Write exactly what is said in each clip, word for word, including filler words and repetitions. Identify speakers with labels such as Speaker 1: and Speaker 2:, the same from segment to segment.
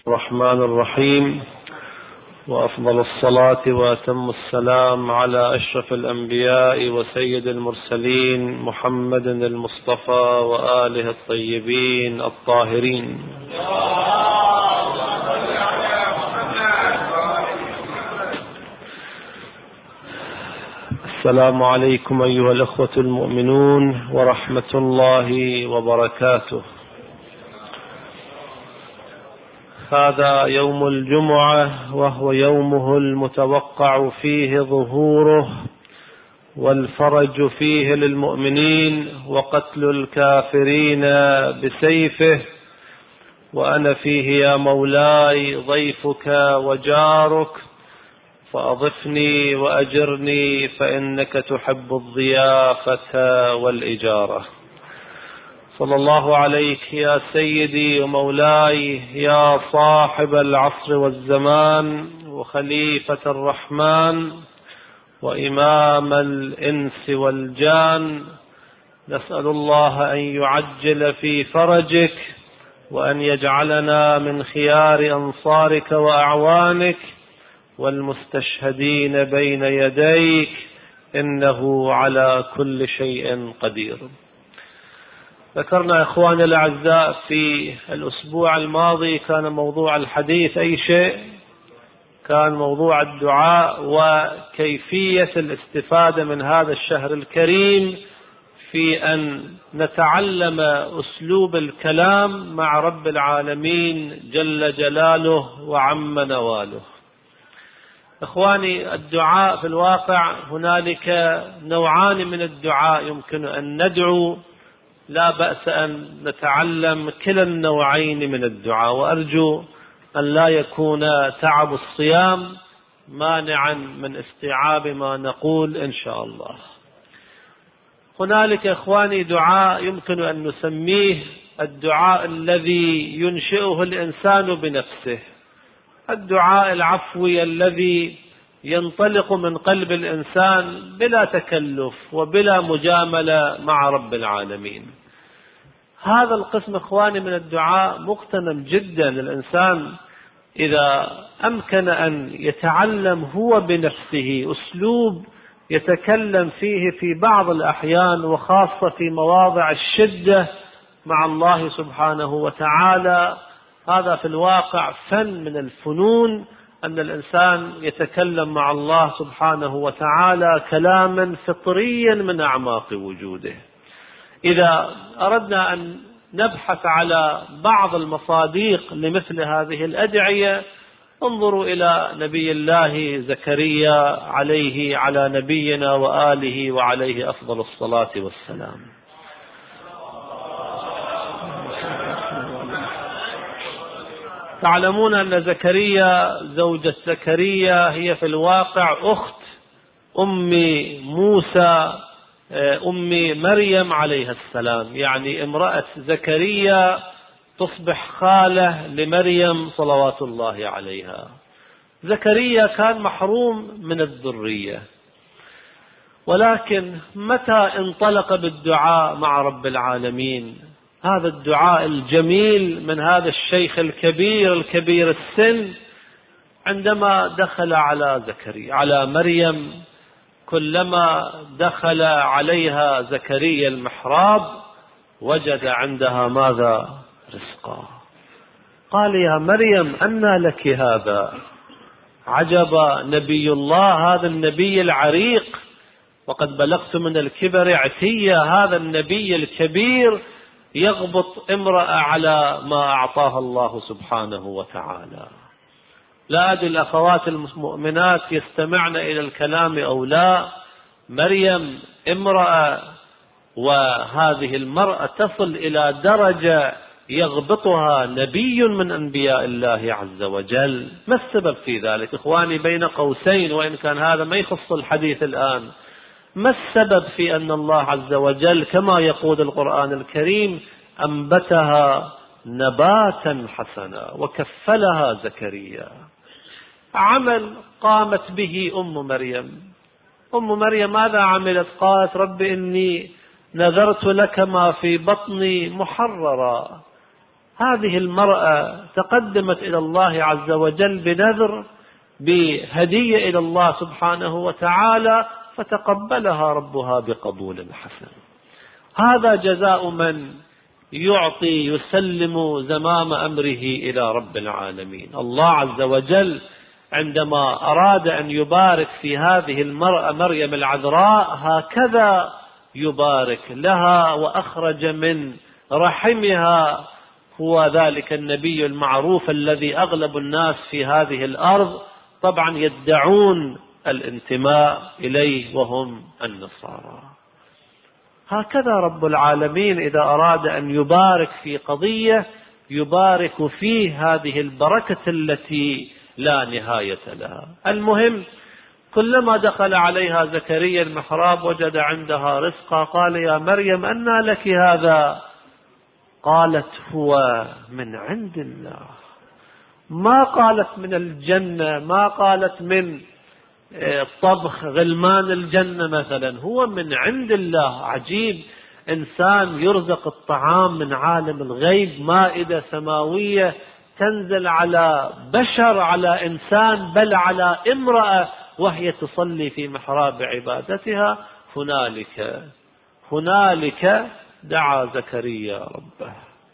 Speaker 1: الرحمن الرحيم، وأفضل الصلاة وأتم السلام على أشرف الأنبياء وسيد المرسلين محمد المصطفى وآله الطيبين الطاهرين. السلام عليكم أيها الأخوة المؤمنون ورحمة الله وبركاته. هذا يوم الجمعة، وهو يومه المتوقع فيه ظهوره والفرج فيه للمؤمنين وقتل الكافرين بسيفه، وأنا فيه يا مولاي ضيفك وجارك، فأضفني وأجرني فإنك تحب الضيافة والإجارة. صلى الله عليك يا سيدي ومولاي يا صاحب العصر والزمان وخليفة الرحمن وإمام الإنس والجان. نسأل الله أن يعجل في فرجك وأن يجعلنا من خيار أنصارك وأعوانك والمستشهدين بين يديك، إنه على كل شيء قدير. ذكرنا إخواني الأعزاء في الأسبوع الماضي كان موضوع الحديث أي شيء، كان موضوع الدعاء وكيفية الاستفادة من هذا الشهر الكريم في أن نتعلم أسلوب الكلام مع رب العالمين جل جلاله وعم نواله. إخواني، الدعاء في الواقع هنالك نوعان من الدعاء يمكن أن ندعو، لا بأس أن نتعلم كلا النوعين من الدعاء، وأرجو أن لا يكون تعب الصيام مانعا من استيعاب ما نقول إن شاء الله. هنالك إخواني دعاء يمكن أن نسميه الدعاء الذي ينشئه الإنسان بنفسه، الدعاء العفوي الذي ينطلق من قلب الإنسان بلا تكلف وبلا مجاملة مع رب العالمين. هذا القسم إخواني من الدعاء مغتنم جدا. الإنسان إذا أمكن أن يتعلم هو بنفسه أسلوب يتكلم فيه في بعض الأحيان وخاصة في مواضع الشدة مع الله سبحانه وتعالى، هذا في الواقع فن من الفنون، أن الإنسان يتكلم مع الله سبحانه وتعالى كلاما فطريا من أعماق وجوده. إذا أردنا أن نبحث على بعض المصاديق لمثل هذه الأدعية، انظروا إلى نبي الله زكريا عليه على نبينا وآله وعليه أفضل الصلاة والسلام. تعلمون أن زكريا زوجة زكريا هي في الواقع أخت أم موسى أم مريم عليها السلام، يعني امرأة زكريا تصبح خالة لمريم صلوات الله عليها. زكريا كان محروم من الذرية، ولكن متى انطلق بالدعاء مع رب العالمين، هذا الدعاء الجميل من هذا الشيخ الكبير الكبير السن، عندما دخل على زكريا على مريم، كلما دخل عليها زكريا المحراب وجد عندها ماذا؟ رزقا. قال يا مريم أنى لك هذا؟ عجب نبي الله، هذا النبي العريق وقد بلغت من الكبر عتيا، هذا النبي الكبير يغبط امرأة على ما أعطاها الله سبحانه وتعالى. لا أدري الأخوات المؤمنات يستمعن إلى الكلام أو لا. مريم امرأة، وهذه المرأة تصل إلى درجة يغبطها نبي من أنبياء الله عز وجل. ما السبب في ذلك إخواني؟ بين قوسين، وإن كان هذا ما يخص الحديث الآن، ما السبب في أن الله عز وجل كما يقول القرآن الكريم أنبتها نباتا حسنا وكفلها زكريا؟ عمل قامت به أم مريم. أم مريم ماذا عملت؟ قالت رب إني نذرت لك ما في بطني محررا. هذه المرأة تقدمت إلى الله عز وجل بنذر، بهدية إلى الله سبحانه وتعالى، فتقبلها ربها بقبول حسن. هذا جزاء من يعطي يسلم زمام أمره إلى رب العالمين. الله عز وجل عندما أراد أن يبارك في هذه المرأة مريم العذراء هكذا يبارك لها، وأخرج من رحمها هو ذلك النبي المعروف الذي أغلب الناس في هذه الأرض طبعا يدعون الانتماء إليه وهم النصارى. هكذا رب العالمين إذا أراد أن يبارك في قضية يبارك فيه هذه البركة التي لا نهاية لها. المهم كلما دخل عليها زكريا المحراب وجد عندها رزقا، قال يا مريم أنى لك هذا؟ قالت هو من عند الله. ما قالت من الجنة، ما قالت من طبخ غلمان الجنة مثلا، هو من عند الله. عجيب، إنسان يرزق الطعام من عالم الغيب، مائدة سماوية تنزل على بشر، على إنسان، بل على امرأة وهي تصلي في محراب عبادتها. هنالك هنالك دعا زكريا ربه،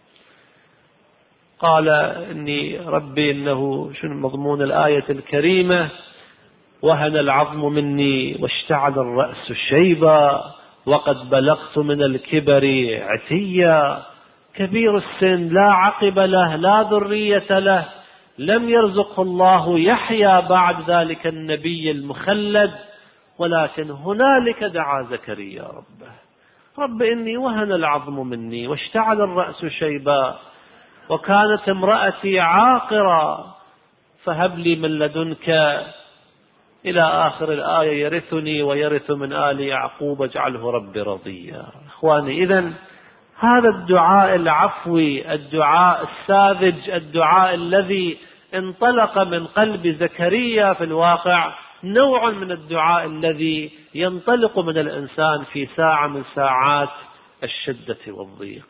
Speaker 1: قال إني ربي إنه شنو مضمون الآية الكريمة؟ وهن العظم مني واشتعل الرأس شيبا وقد بلغت من الكبر عتيا. كبير السن لا عقب له لا ذرية له، لم يرزقه الله يحيى بعد ذلك النبي المخلد، ولكن هنالك دعا زكريا ربه، رب إني وهن العظم مني واشتعل الرأس شيبا وكانت امرأتي عاقرا فهب لي من لدنك إلى آخر الآية يرثني ويرث من آل يعقوب اجعله ربي رضيا. إخواني، إذن هذا الدعاء العفوي، الدعاء الساذج، الدعاء الذي انطلق من قلب زكريا في الواقع نوع من الدعاء الذي ينطلق من الإنسان في ساعة من ساعات الشدة والضيق.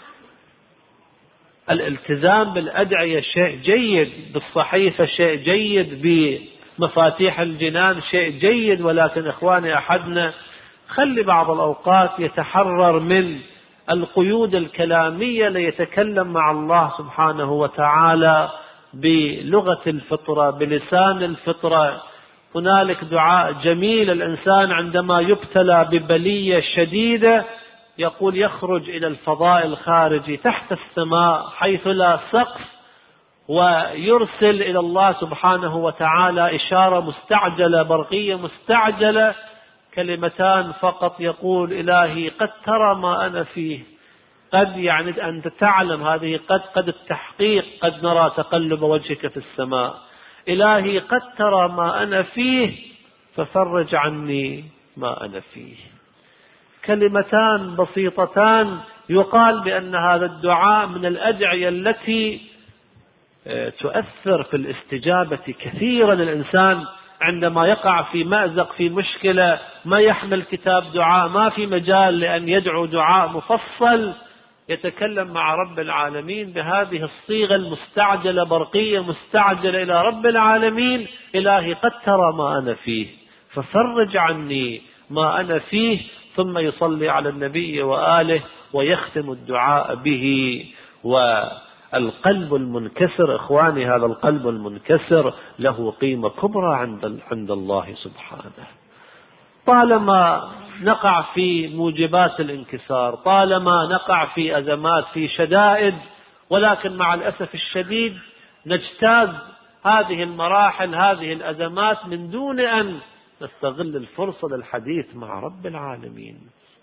Speaker 1: الالتزام بالأدعية شيء جيد، بالصحيفة شيء جيد، بمفاتيح الجنان شيء جيد، ولكن إخواني أحدنا خلي بعض الأوقات يتحرر من القيود الكلامية ليتكلم مع الله سبحانه وتعالى بلغة الفطرة، بلسان الفطرة. هنالك دعاء جميل، الإنسان عندما يبتلى ببلية شديدة يقول يخرج إلى الفضاء الخارجي تحت السماء حيث لا سقف، ويرسل إلى الله سبحانه وتعالى إشارة مستعجلة برقية مستعجلة، كلمتان فقط، يقول إلهي قد ترى ما أنا فيه. قد يعني أنت تعلم، هذه قد قد التحقيق، قد نرى تقلب وجهك في السماء. إلهي قد ترى ما أنا فيه ففرج عني ما أنا فيه. كلمتان بسيطتان يقال بأن هذا الدعاء من الأدعية التي تؤثر في الاستجابة كثيرا. الإنسان عندما يقع في مأزق، في مشكلة، ما يحمل كتاب دعاء، ما في مجال لأن يدعو دعاء مفصل، يتكلم مع رب العالمين بهذه الصيغة المستعجلة برقية مستعجلة إلى رب العالمين: إلهي قد ترى ما أنا فيه ففرج عني ما أنا فيه. ثم يصلي على النبي وآله ويختم الدعاء به. والقلب المنكسر إخواني، هذا القلب المنكسر له قيمة كبرى عند عند الله سبحانه. طالما نقع في موجبات الانكسار، طالما نقع في أزمات، في شدائد، ولكن مع الأسف الشديد نجتاز هذه المراحل، هذه الأزمات، من دون أن نستغل الفرصة للحديث مع رب العالمين.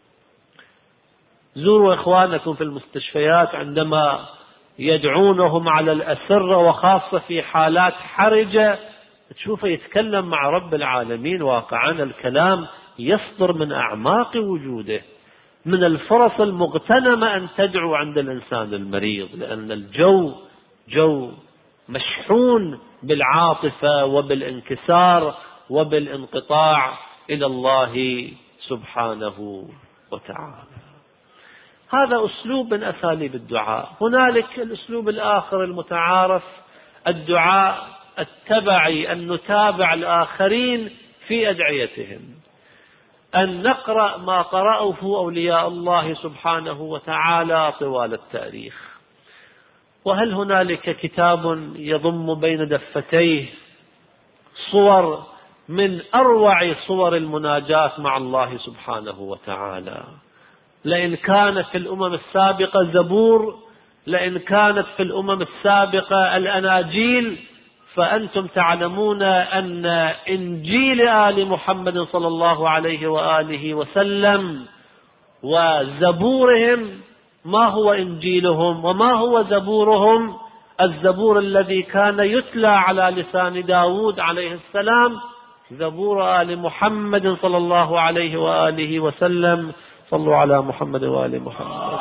Speaker 1: زوروا إخوانكم في المستشفيات عندما يدعونهم على الأسرة، وخاصة في حالات حرجة، تشوفه يتكلم مع رب العالمين. واقعا الكلام يصدر من أعماق وجوده. من الفرص المغتنمة أن تدعو عند الإنسان المريض، لأن الجو جو مشحون بالعاطفة وبالانكسار وبالانقطاع إلى الله سبحانه وتعالى. هذا أسلوب من أساليب الدعاء. هنالك الأسلوب الآخر المتعارف، الدعاء التبعي، أن نتابع الآخرين في أدعيتهم، أن نقرأ ما قرأه أولياء الله سبحانه وتعالى طوال التاريخ. وهل هنالك كتاب يضم بين دفتيه صور من أروع صور المناجاة مع الله سبحانه وتعالى؟ لئن كانت في الأمم السابقة زبور، لئن كانت في الأمم السابقة الأناجيل، فأنتم تعلمون أن إنجيل آل محمد صلى الله عليه وآله وسلم وزبورهم ما هو إنجيلهم وما هو زبورهم؟ الزبور الذي كان يتلى على لسان داود عليه السلام، زبور آل محمد صلى الله عليه وآله وسلم. صلوا على محمد وآل محمد.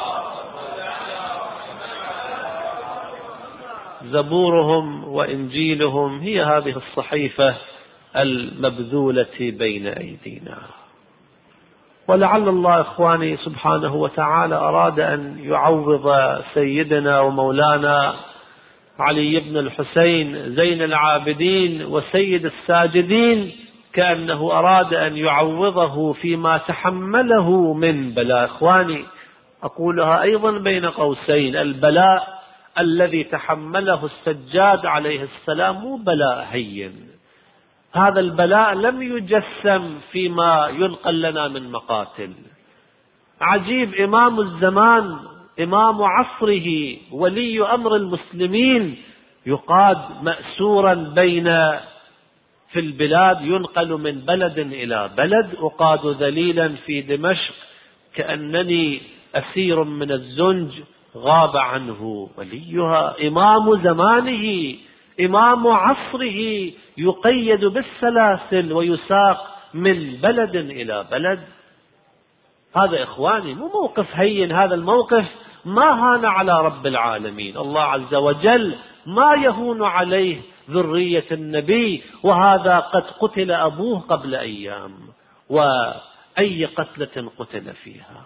Speaker 1: زبورهم وإنجيلهم هي هذه الصحيفة المبذولة بين أيدينا. ولعل الله إخواني سبحانه وتعالى أراد أن يعوض سيدنا ومولانا علي بن الحسين زين العابدين وسيد الساجدين، كأنه أراد أن يعوضه فيما تحمله من بلاء. إخواني أقولها أيضا بين قوسين، البلاء الذي تحمله السجاد عليه السلام مو بلاء هين. هذا البلاء لم يجسم فيما ينقل لنا من مقاتل. عجيب، إمام الزمان، إمام عصره، ولي أمر المسلمين، يقاد مأسورا بين في البلاد، ينقل من بلد إلى بلد، أقاد ذليلا في دمشق كأنني أسير من الزنج غاب عنه وليها. إمام زمانه، إمام عصره، يقيد بالسلاسل ويساق من بلد إلى بلد. هذا إخواني مو موقف هين، هذا الموقف ما هان على رب العالمين. الله عز وجل ما يهون عليه ذرية النبي، وهذا قد قتل أبوه قبل أيام، وأي قتلة قتل فيها.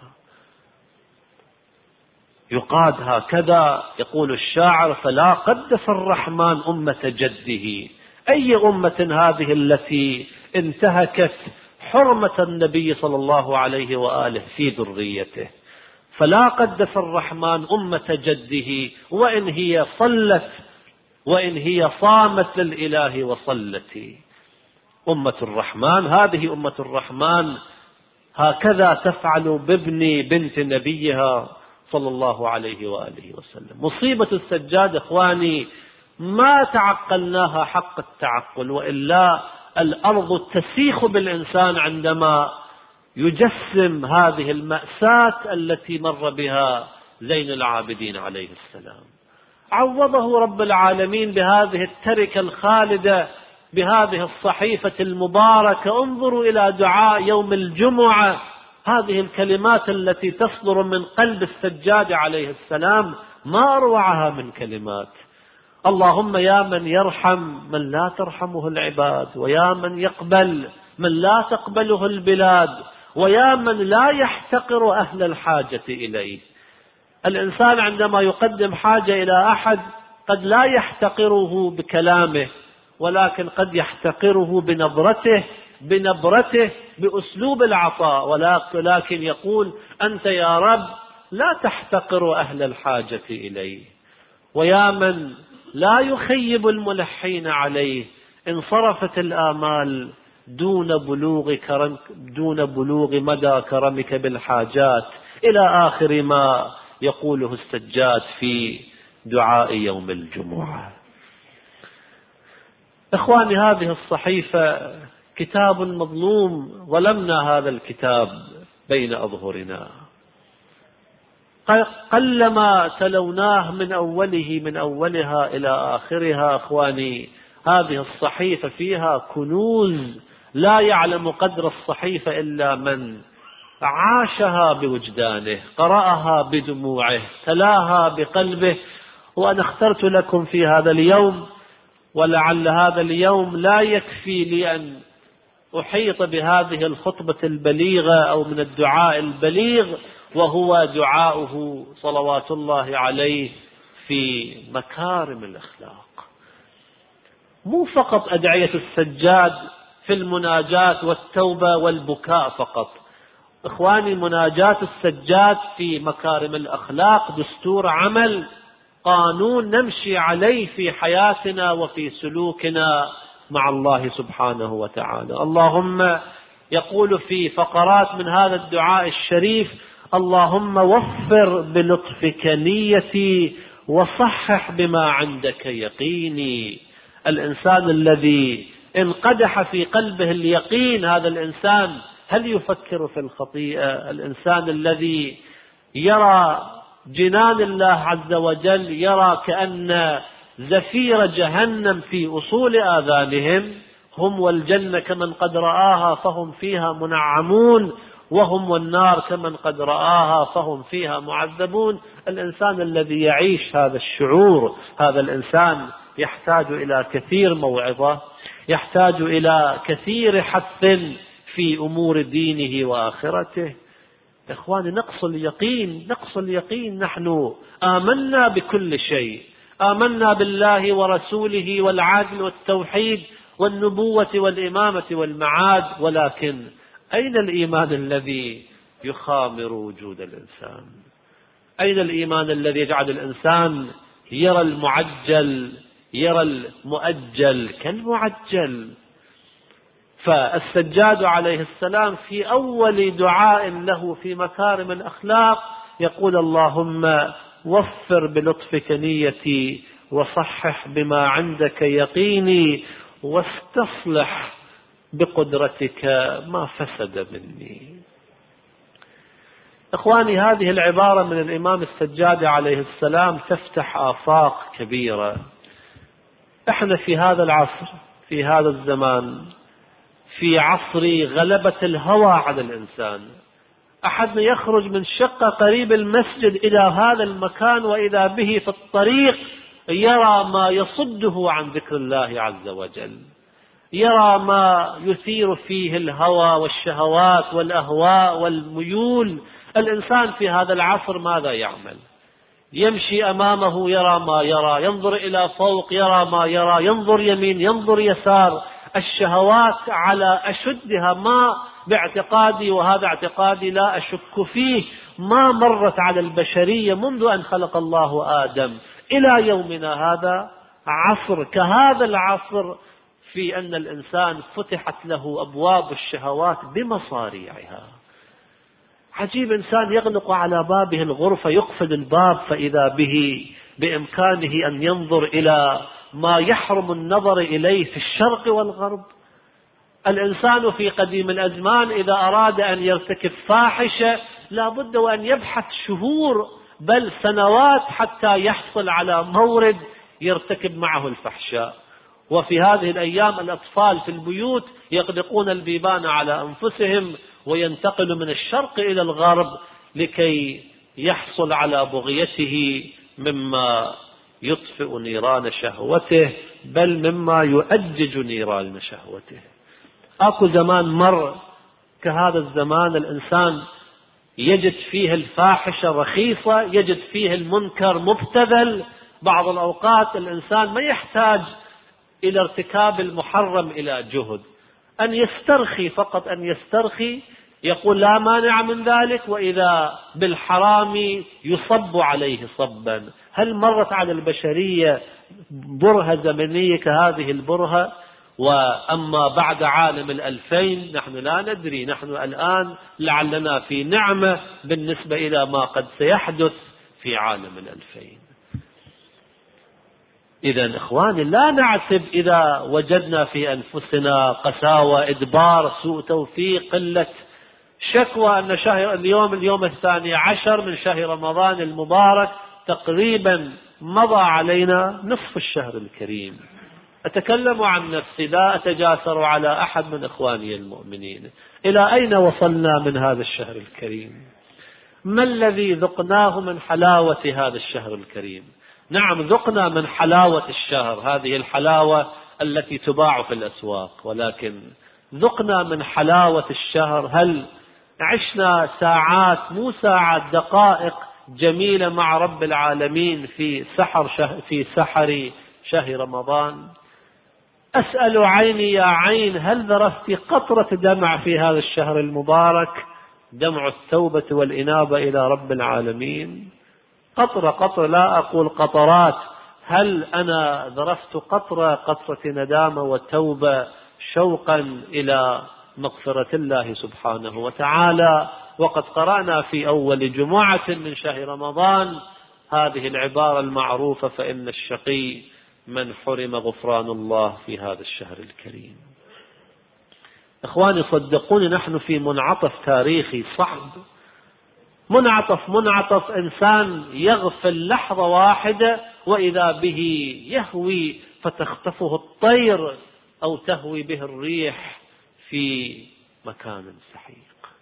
Speaker 1: يقاد هكذا. يقول الشاعر: فلا قدس الرحمن أمة جده. أي أمة هذه التي انتهكت حرمة النبي صلى الله عليه وآله في ذريته؟ فلا قدس الرحمن أمة جده، وإن هي صلت وإن هي صامت للإله وصلت. أمة الرحمن، هذه أمة الرحمن، هكذا تفعل بابن بنت نبيها صلى الله عليه وآله وسلم. مصيبة السجاد إخواني ما تعقلناها حق التعقل، وإلا الأرض تسيخ بالإنسان عندما يجسم هذه المأساة التي مر بها زين العابدين عليه السلام. عوضه رب العالمين بهذه التركة الخالدة، بهذه الصحيفة المباركة. انظروا إلى دعاء يوم الجمعة، هذه الكلمات التي تصدر من قلب السجاد عليه السلام ما أروعها من كلمات: اللهم يا من يرحم من لا ترحمه العباد، ويا من يقبل من لا تقبله البلاد، ويا من لا يحتقر أهل الحاجة إليه. الإنسان عندما يقدم حاجة إلى أحد قد لا يحتقره بكلامه، ولكن قد يحتقره بنظرته، بنبرته، بأسلوب العطاء، ولكن يقول: أنت يا رب لا تحتقر أهل الحاجة إليه. ويا من لا يخيب الملحين عليه، انصرفت الآمال دون بلوغ كرم دون بلوغ مدى كرمك بالحاجات، إلى آخر ما يقوله السجاد في دعاء يوم الجمعة. إخواني، هذه الصحيفة كتاب مظلوم، ظلمنا هذا الكتاب بين أظهرنا، قلما تلوناه من أوله من أولها إلى آخرها. إخواني، هذه الصحيفة فيها كنوز لا يعلم قدر الصحيفة إلا من عاشها بوجدانه، قرأها بدموعه، تلاها بقلبه. وأنا اخترت لكم في هذا اليوم، ولعل هذا اليوم لا يكفي لي أن أحيط بهذه الخطبة البليغة أو من الدعاء البليغ، وهو دعاؤه صلوات الله عليه في مكارم الأخلاق. مو فقط أدعية السجاد في المناجاة والتوبة والبكاء فقط. إخواني، مناجاة السجاد في مكارم الأخلاق دستور عمل، قانون نمشي عليه في حياتنا وفي سلوكنا مع الله سبحانه وتعالى. اللهم يقول في فقرات من هذا الدعاء الشريف: اللهم وفر بلطفك نيتي وصحح بما عندك يقيني. الإنسان الذي انقدح في قلبه اليقين، هذا الإنسان هل يفكر في الخطيئة؟ الإنسان الذي يرى جنان الله عز وجل، يرى كأن زفير جهنم في أصول آذانهم، هم والجنة كمن قد رآها فهم فيها منعمون، وهم والنار كمن قد رآها فهم فيها معذبون. الإنسان الذي يعيش هذا الشعور، هذا الإنسان يحتاج إلى كثير موعظة، يحتاج إلى كثير حث في أمور دينه وآخرته. إخواني، نقص اليقين، نقص اليقين. نحن آمنا بكل شيء، آمنا بالله ورسوله والعدل والتوحيد والنبوة والإمامة والمعاد، ولكن أين الإيمان الذي يخامر وجود الإنسان؟ أين الإيمان الذي يجعل الإنسان يرى المعجل، يرى المؤجل كالمعجل؟ فالسجاد عليه السلام في أول دعاء له في مكارم الأخلاق يقول: اللهم وفر بلطفك نيتي وصحح بما عندك يقيني واستصلح بقدرتك ما فسد مني. إخواني، هذه العبارة من الإمام السجاد عليه السلام تفتح آفاق كبيرة. احنا في هذا العصر، في هذا الزمان، في عصر غلبة الهوى على الإنسان، أحدنا يخرج من شقة قريب المسجد إلى هذا المكان وإذا به في الطريق يرى ما يصده عن ذكر الله عز وجل، يرى ما يثير فيه الهوى والشهوات والأهواء والميول. الإنسان في هذا العصر ماذا يعمل؟ يمشي أمامه يرى ما يرى، ينظر إلى فوق يرى ما يرى، ينظر يمين ينظر يسار. الشهوات على أشدها، ما باعتقادي وهذا اعتقادي لا أشك فيه، ما مرت على البشرية منذ أن خلق الله آدم إلى يومنا هذا عصر كهذا العصر في أن الإنسان فتحت له أبواب الشهوات بمصاريعها. عجيب، إنسان يغلق على بابه الغرفة، يقفل الباب، فإذا به بإمكانه أن ينظر إلى ما يحرم النظر إليه في الشرق والغرب. الإنسان في قديم الأزمان إذا أراد أن يرتكب فاحشة لا بد وأن يبحث شهور بل سنوات حتى يحصل على مورد يرتكب معه الفحشاء. وفي هذه الأيام الأطفال في البيوت يغلقون البيبان على أنفسهم وينتقل من الشرق إلى الغرب لكي يحصل على بغيته مما يطفئ نيران شهوته، بل مما يؤجج نيران شهوته. أكو زمان مر كهذا الزمان، الإنسان يجد فيه الفاحشة رخيصة، يجد فيه المنكر مبتذل. بعض الأوقات الإنسان ما يحتاج إلى ارتكاب المحرم إلى جهد، أن يسترخي، فقط أن يسترخي، يقول لا مانع من ذلك، وإذا بالحرام يصب عليه صبا. هل مرت على البشرية برهة زمنية كهذه البرهة؟ وأما بعد عالم الألفين نحن لا ندري. نحن الآن لعلنا في نعمة بالنسبة إلى ما قد سيحدث في عالم الألفين. إذن إخواني، لا نعتب إذا وجدنا في أنفسنا قساوة، إدبار، سوء توفيق، قلة شكوى أن شهر اليوم اليوم الثاني عشر من شهر رمضان المبارك تقريبا مضى علينا نصف الشهر الكريم. أتكلم عن نفسي، لا أتجاسر على أحد من إخواني المؤمنين. إلى أين وصلنا من هذا الشهر الكريم؟ ما الذي ذقناه من حلاوة هذا الشهر الكريم؟ نعم، ذقنا من حلاوة الشهر، هذه الحلاوة التي تباع في الأسواق، ولكن ذقنا من حلاوة الشهر. هل عشنا ساعات مو ساعات دقائق جميلة مع رب العالمين في سحر شه في سحر شهر رمضان. أسأل عيني يا عين هل ذرفت قطرة دمع في هذا الشهر المبارك، دمع التوبة والإنابة إلى رب العالمين؟ قطرة قطرة، لا أقول قطرات. هل أنا ذرفت قطرة قطرة ندامة وتوبة شوقا إلى مغفرة الله سبحانه وتعالى؟ وقد قرأنا في أول جمعة من شهر رمضان هذه العبارة المعروفة: فإن الشقي من حرم غفران الله في هذا الشهر الكريم. إخواني صدقوني، نحن في منعطف تاريخي صعب، منعطف منعطف إنسان يغفل لحظة واحدة وإذا به يهوي فتخطفه الطير أو تهوي به الريح في مكان سحيق.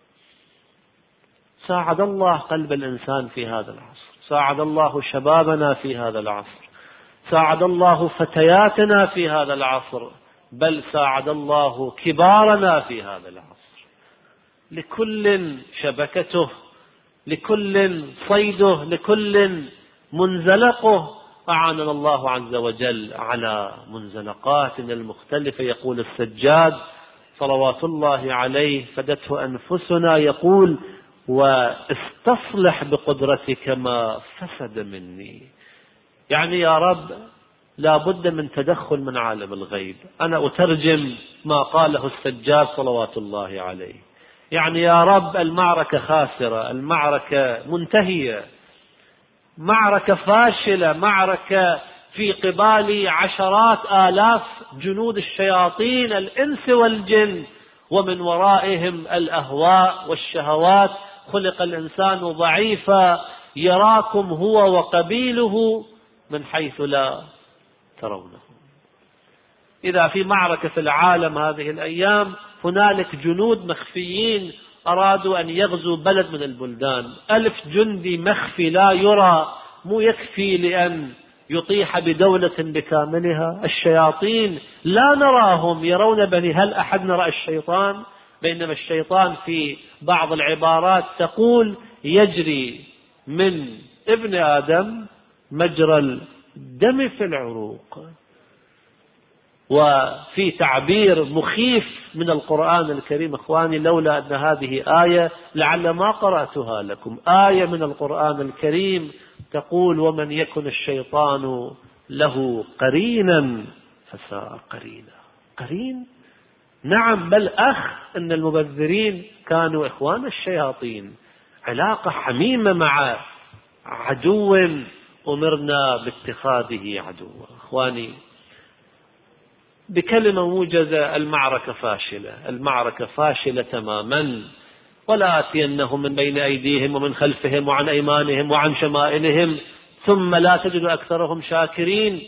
Speaker 1: ساعد الله قلب الإنسان في هذا العصر، ساعد الله شبابنا في هذا العصر، ساعد الله فتياتنا في هذا العصر، بل ساعد الله كبارنا في هذا العصر. لكل شبكته، لكل صيده، لكل منزلقه. أعاننا الله عز وجل على منزلقاتنا المختلفة. يقول السجاد صلوات الله عليه: فدته أنفسنا، يقول: واستصلح بقدرتك ما فسد مني. يعني يا رب لا بد من تدخل من عالم الغيب. أنا أترجم ما قاله السجاد صلوات الله عليه. يعني يا رب المعركة خاسرة، المعركة منتهية، معركة فاشلة، معركة في قبال عشرات آلاف جنود الشياطين الإنس والجن، ومن ورائهم الأهواء والشهوات. خلق الإنسان ضعيفا، يراكم هو وقبيله من حيث لا ترونه. إذا في معركة في العالم هذه الأيام هنالك جنود مخفيين أرادوا أن يغزوا بلد من البلدان. ألف جندي مخفي لا يرى مو يكفي لأن يطيح بدولة بكاملها. الشياطين لا نراهم، يرون بني. هل أحد رأى الشيطان؟ بينما الشيطان في بعض العبارات تقول: يجري من ابن آدم مجرى الدم في العروق. وفي تعبير مخيف من القرآن الكريم إخواني، لولا أن هذه آية لعل ما قرأتها لكم، آية من القرآن الكريم تقول: ومن يكن الشيطان له قرينا فساء قرينا. قرين؟ نعم، بل أخ. إن المبذرين كانوا إخوان الشياطين، علاقة حميمة مع عدو أمرنا باتخاذه عدوا. إخواني بكلمة موجزة: المعركة فاشلة، المعركة فاشلة تماما. ولا آتينهم من بين أيديهم ومن خلفهم وعن أيمانهم وعن شمائلهم ثم لا تجد أكثرهم شاكرين.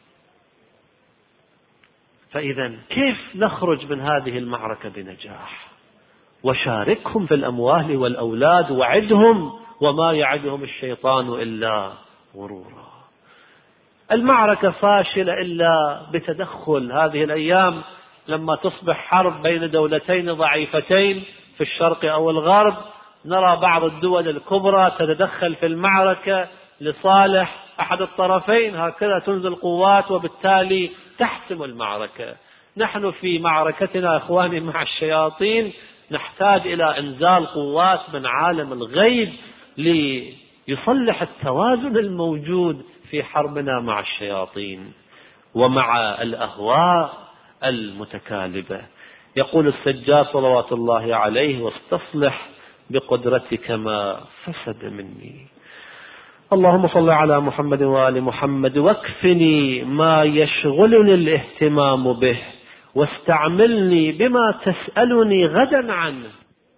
Speaker 1: فإذا كيف نخرج من هذه المعركة بنجاح؟ وشاركهم في الأموال والأولاد، وعدهم وما يعدهم الشيطان إلا غرورا. المعركة فاشلة إلا بتدخل. هذه الأيام لما تصبح حرب بين دولتين ضعيفتين في الشرق أو الغرب، نرى بعض الدول الكبرى تتدخل في المعركة لصالح أحد الطرفين، هكذا تنزل قوات وبالتالي تحسم المعركة. نحن في معركتنا إخواني مع الشياطين نحتاج إلى إنزال قوات من عالم الغيب ليصلح التوازن الموجود في حربنا مع الشياطين ومع الأهواء المتكالبة. يقول السجاد صلوات الله عليه: واستصلح بقدرتك ما فسد مني. اللهم صل على محمد وآل محمد، واكفني ما يشغلني الاهتمام به، واستعملني بما تسألني غدا عنه.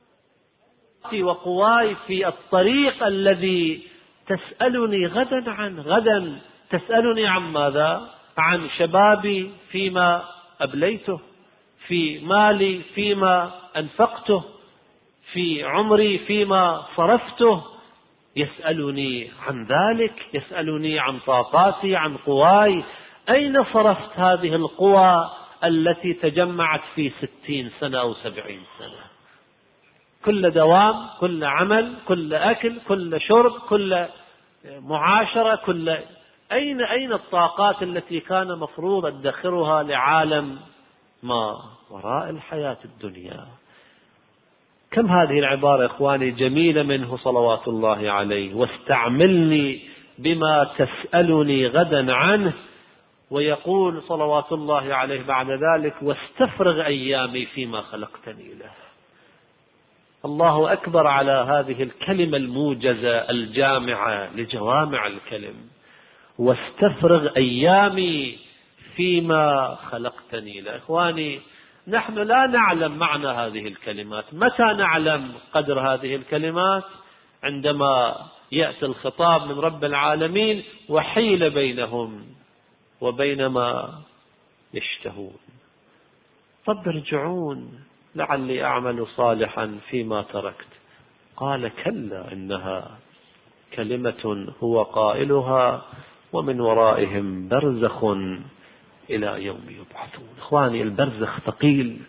Speaker 1: وقواي في الطريق الذي تسألني غدا عنه. غدا تسألني عن ماذا؟ عن شبابي فيما أبليته، في مالي فيما أنفقته، في عمري فيما صرفته. يسألني عن ذلك، يسألني عن طاقاتي، عن قواي. أين صرفت هذه القوى التي تجمعت في ستين سنة أو سبعين سنة؟ كل دوام، كل عمل، كل أكل، كل شرب، كل معاشرة، كل أين أين الطاقات التي كان مفروض أدخرها لعالم ما وراء الحياة الدنيا؟ كم هذه العبارة إخواني جميلة منه صلوات الله عليه: واستعملني بما تسألني غدا عنه. ويقول صلوات الله عليه بعد ذلك: واستفرغ أيامي فيما خلقتني له. الله أكبر على هذه الكلمة الموجزة الجامعة لجوامع الكلم: واستفرغ أيامي فيما خلقتني له. إخواني، نحن لا نعلم معنى هذه الكلمات. متى نعلم قدر هذه الكلمات؟ عندما يأتي الخطاب من رب العالمين وحيل بينهم وبين ما يشتهون. رب ارجعون لعلي أعمل صالحا فيما تركت. قال: كلا إنها كلمة هو قائلها ومن ورائهم برزخ إلى يوم يبعثون. إخواني، البرزخ ثقيل.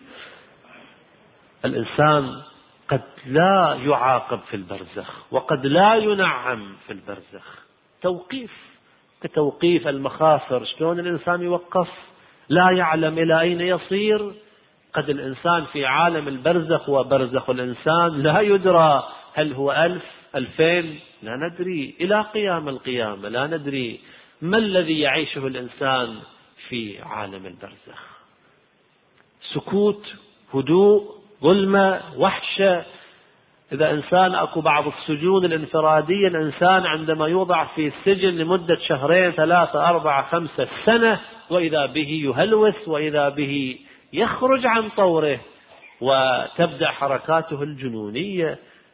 Speaker 1: الإنسان قد لا يعاقب في البرزخ وقد لا ينعم في البرزخ. توقيف كتوقيف المخاطر. شلون الإنسان يوقف؟ لا يعلم إلى أين يصير. قد الإنسان في عالم البرزخ وبرزخ الإنسان لا يدرى هل هو ألف ألفين، لا ندري، إلى قيام القيامة لا ندري ما الذي يعيشه الإنسان في عالم البرزخ. سكوت، هدوء، ظلمة، وحشة. إذا إنسان أكو بعض السجون الانفرادية، الإنسان عندما يوضع في السجن لمدة شهرين ثلاثة أربعة خمسة سنة، وإذا به يهلوس، وإذا به يخرج عن طوره وتبدأ حركاته الجنونية.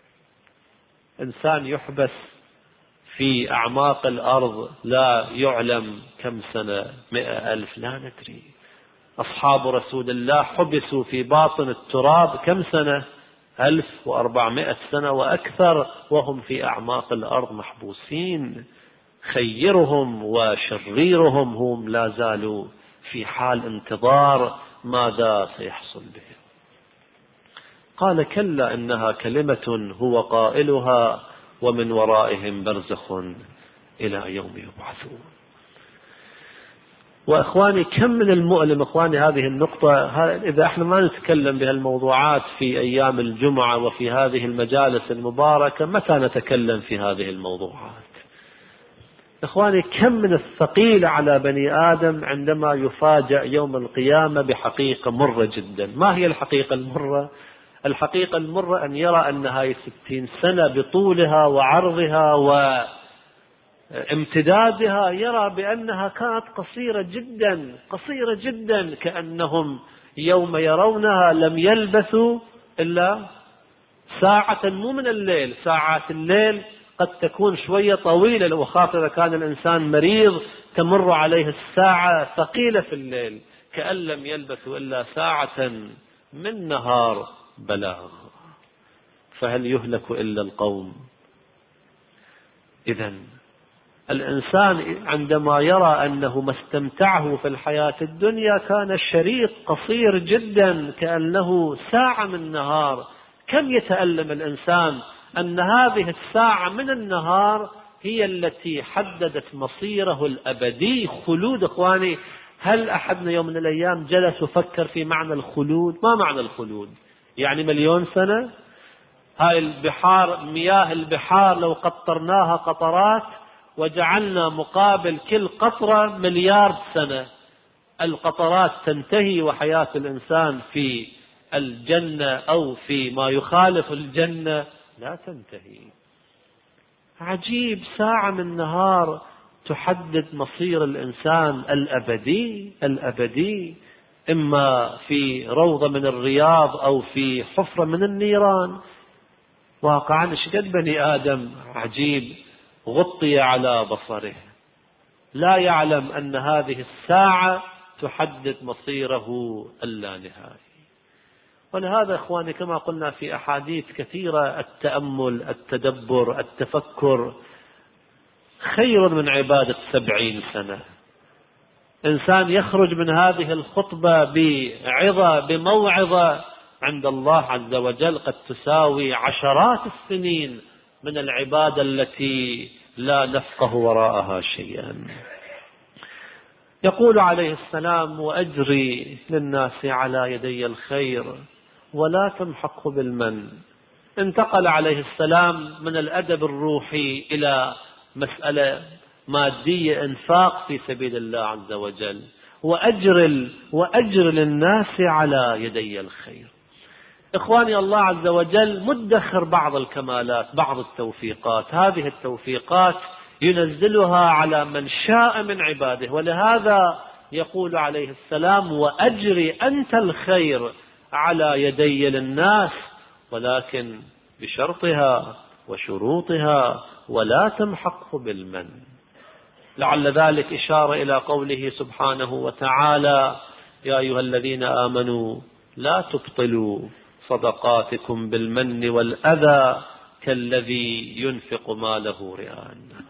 Speaker 1: إنسان يحبس في أعماق الأرض لا يعلم كم سنة، مئة ألف، لا ندري. أصحاب رسول الله حبسوا في باطن التراب كم سنة؟ ألف وأربعمائة سنة وأكثر، وهم في أعماق الأرض محبوسين. خيرهم وشريرهم هم لا زالوا في حال انتظار ماذا سيحصل بهم. قال: كلا إنها كلمة هو قائلها ومن ورائهم برزخ إلى يوم يبعثون. وإخواني، كم من المؤلم إخواني هذه النقطة. إذا احنا ما نتكلم بهالموضوعات في أيام الجمعة وفي هذه المجالس المباركة، متى نتكلم في هذه الموضوعات؟ إخواني، كم من الثقيل على بني آدم عندما يفاجأ يوم القيامة بحقيقة مرة جدا. ما هي الحقيقة المرة؟ الحقيقة المرة أن يرى أن هاي ستين سنة بطولها وعرضها وامتدادها، يرى بأنها كانت قصيرة جدا قصيرة جدا، كأنهم يوم يرونها لم يلبثوا إلا ساعة مو من الليل. ساعات الليل قد تكون شوية طويلة، وخاصة إذا كان الإنسان مريض تمر عليه الساعة ثقيلة في الليل، كأن لم يلبثوا إلا ساعة من نهار بلاغ. فهل يهلك إلا القوم؟ إذن الإنسان عندما يرى أنه ما استمتعه في الحياة الدنيا كان شريط قصير جدا، كأنه ساعة من نهار، كم يتألم الإنسان أن هذه الساعة من النهار هي التي حددت مصيره الأبدي. خلود إخواني، هل أحدنا يوم من الأيام جلس وفكر في معنى الخلود؟ ما معنى الخلود؟ يعني مليون سنة؟ هاي البحار، مياه البحار لو قطرناها قطرات وجعلنا مقابل كل قطرة مليار سنة، القطرات تنتهي وحياة الإنسان في الجنة أو في ما يخالف الجنة لا تنتهي. عجيب، ساعة من نهار تحدد مصير الإنسان الأبدي الأبدي، إما في روضة من الرياض أو في حفرة من النيران. واقعا شقد بني آدم عجيب غطي على بصره، لا يعلم أن هذه الساعة تحدد مصيره اللانهائي. ولهذا إخواني كما قلنا في أحاديث كثيرة، التأمل، التدبر، التفكر خير من عبادة سبعين سنة. إنسان يخرج من هذه الخطبة بعظة بموعظة عند الله عز وجل قد تساوي عشرات السنين من العبادة التي لا نفقه وراءها شيئا. يقول عليه السلام: وأجري للناس على يدي الخير ولا تمحقه بالمن. انتقل عليه السلام من الأدب الروحي إلى مسألة مادية، إنفاق في سبيل الله عز وجل. وأجر وأجر للناس على يدي الخير. إخواني، الله عز وجل مدخر بعض الكمالات، بعض التوفيقات. هذه التوفيقات ينزلها على من شاء من عباده، ولهذا يقول عليه السلام: وأجري أنت الخير على يدي للناس، ولكن بشرطها وشروطها، ولا تمحقه بالمن. لعل ذلك إشارة إلى قوله سبحانه وتعالى: يا أيها الذين آمنوا لا تبطلوا صدقاتكم بالمن والأذى كالذي ينفق ماله رئاء الناس.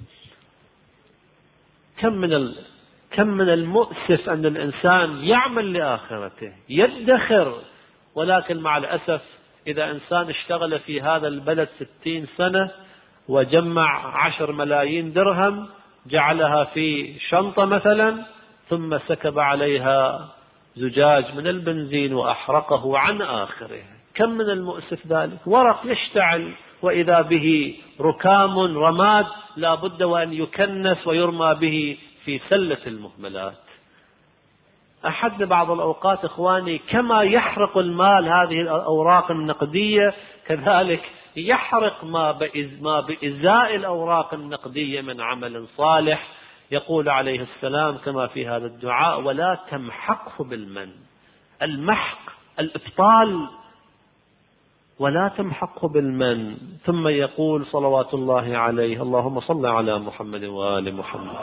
Speaker 1: كم من ال... كم من المؤسف أن الإنسان يعمل لآخرته، يدخر، ولكن مع الأسف إذا إنسان اشتغل في هذا البلد ستين سنة وجمع عشر ملايين درهم، جعلها في شنطة مثلا، ثم سكب عليها زجاج من البنزين وأحرقه عن آخره، كم من المؤسف ذلك. ورق يشتعل وإذا به ركام رماد لا بد وأن يكنس ويرمى به في سلة المهملات. أحد بعض الأوقات إخواني كما يحرق المال هذه الأوراق النقدية، كذلك يحرق ما بإزاء الأوراق النقدية من عمل صالح. يقول عليه السلام كما في هذا الدعاء: ولا تمحقه بالمن. المحق، الإبطال، ولا تمحقه بالمن. ثم يقول صلوات الله عليه: اللهم صل على محمد وآل محمد.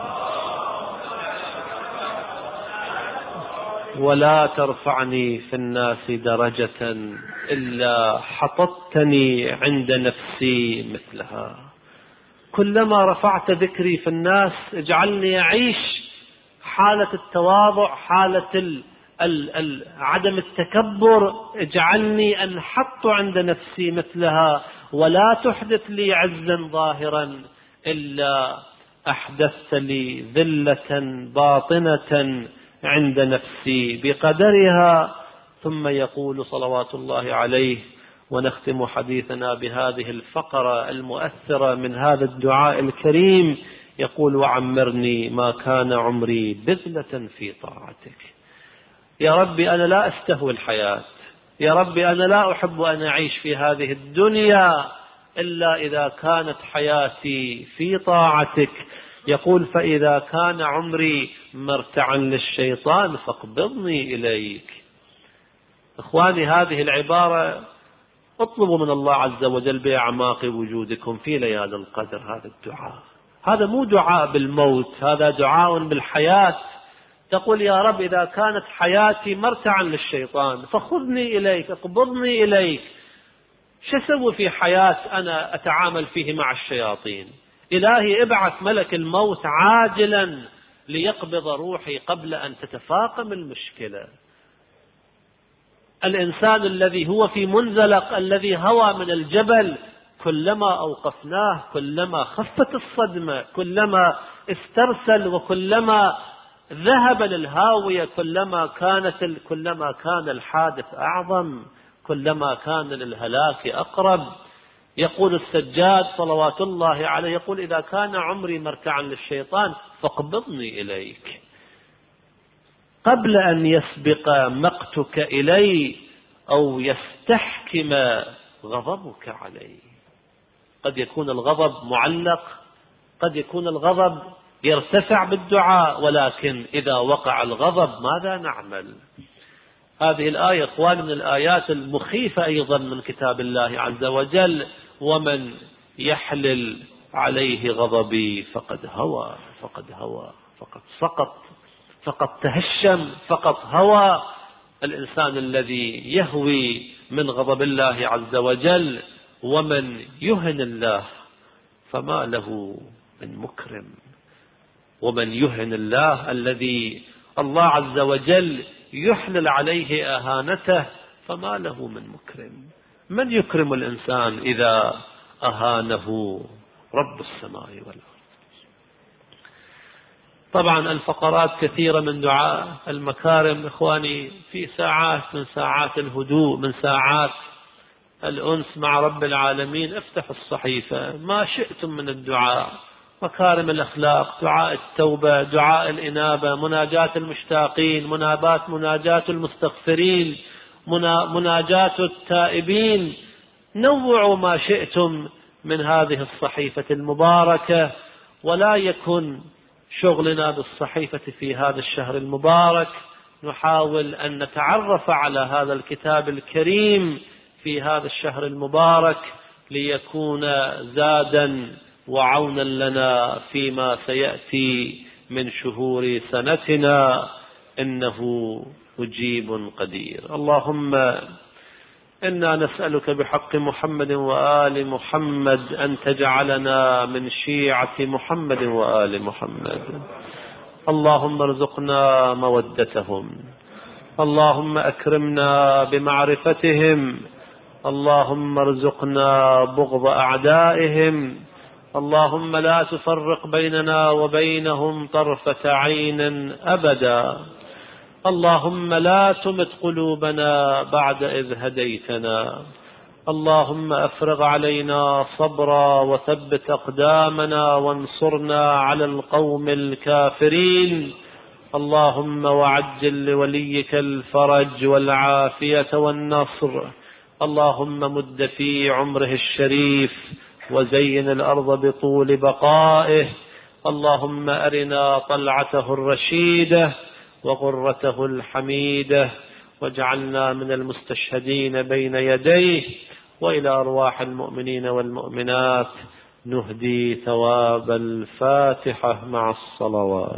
Speaker 1: ولا ترفعني في الناس درجة إلا حطتني عند نفسي مثلها. كلما رفعت ذكري في الناس اجعلني أعيش حالة التواضع، حالة ال ال ال عدم التكبر، اجعلني أنحط عند نفسي مثلها. ولا تحدث لي عزا ظاهرا إلا أحدثت لي ذلة باطنة عند نفسي بقدرها. ثم يقول صلوات الله عليه، ونختم حديثنا بهذه الفقرة المؤثرة من هذا الدعاء الكريم، يقول: وعمرني ما كان عمري بذلة في طاعتك. يا ربي أنا لا أستهوي الحياة، يا ربي أنا لا أحب أن أعيش في هذه الدنيا إلا إذا كانت حياتي في طاعتك. يقول: فإذا كان عمري مرتعا للشيطان فاقبضني إليك. إخواني، هذه العبارة اطلبوا من الله عز وجل بأعماق وجودكم في ليالي القدر هذا الدعاء. هذا مو دعاء بالموت، هذا دعاء بالحياة. تقول: يا رب إذا كانت حياتي مرتعا للشيطان فخذني إليك، اقبضني إليك. شو أسوي في حياة أنا أتعامل فيه مع الشياطين؟ إلهي ابعث ملك الموت عاجلا ليقبض روحي قبل أن تتفاقم المشكلة. الإنسان الذي هو في منزلق، الذي هوى من الجبل، كلما أوقفناه كلما خفت الصدمة، كلما استرسل وكلما ذهب للهاوية، كلما كانت كلما كان الحادث أعظم، كلما كان للهلاك أقرب. يقول السجاد صلوات الله عليه، يقول: إذا كان عمري مرتعا للشيطان فاقبضني إليك قبل أن يسبق مقتك إلي أو يستحكم غضبك علي. قد يكون الغضب معلق، قد يكون الغضب يرتفع بالدعاء، ولكن إذا وقع الغضب ماذا نعمل؟ هذه الآية إخوان من الآيات المخيفة أيضا من كتاب الله عز وجل: ومن يحلل عليه غضبي فقد هوى فقد هوى فقد سقط فقد تهشم فقد هوى. الإنسان الذي يهوي من غضب الله عز وجل، ومن يهن الله فما له من مكرم. ومن يهن الله، الذي الله عز وجل يحلل عليه أهانته، فما له من مكرم. من يكرم الإنسان إذا أهانه رب السماء والأرض؟ طبعا الفقرات كثيرة من دعاء المكارم إخواني، في ساعات من ساعات الهدوء، من ساعات الأنس مع رب العالمين، افتحوا الصحيفة ما شئتم من الدعاء، مكارم الأخلاق، دعاء التوبة، دعاء الإنابة، مناجاة المشتاقين، منابات مناجاة المستغفرين، مناجاة التائبين، نوعوا ما شئتم من هذه الصحيفة المباركة. ولا يكن شغلنا بالصحيفة في هذا الشهر المبارك، نحاول أن نتعرف على هذا الكتاب الكريم في هذا الشهر المبارك ليكون زادا وعونا لنا فيما سيأتي من شهور سنتنا، إنه مجيب قدير. اللهم إنا نسألك بحق محمد وآل محمد أن تجعلنا من شيعة محمد وآل محمد. اللهم ارزقنا مودتهم، اللهم أكرمنا بمعرفتهم، اللهم ارزقنا بغض أعدائهم، اللهم لا تفرق بيننا وبينهم طرفة عين أبدا. اللهم لا تمت قلوبنا بعد إذ هديتنا، اللهم أفرغ علينا صبرا وثبت أقدامنا وانصرنا على القوم الكافرين. اللهم وعجل لوليك الفرج والعافية والنصر، اللهم مد في عمره الشريف وزين الأرض بطول بقائه، اللهم أرنا طلعته الرشيدة وغرته الحميدة، واجعلنا من المستشهدين بين يديه. وإلى أرواح المؤمنين والمؤمنات نهدي ثواب الفاتحة مع الصلوات.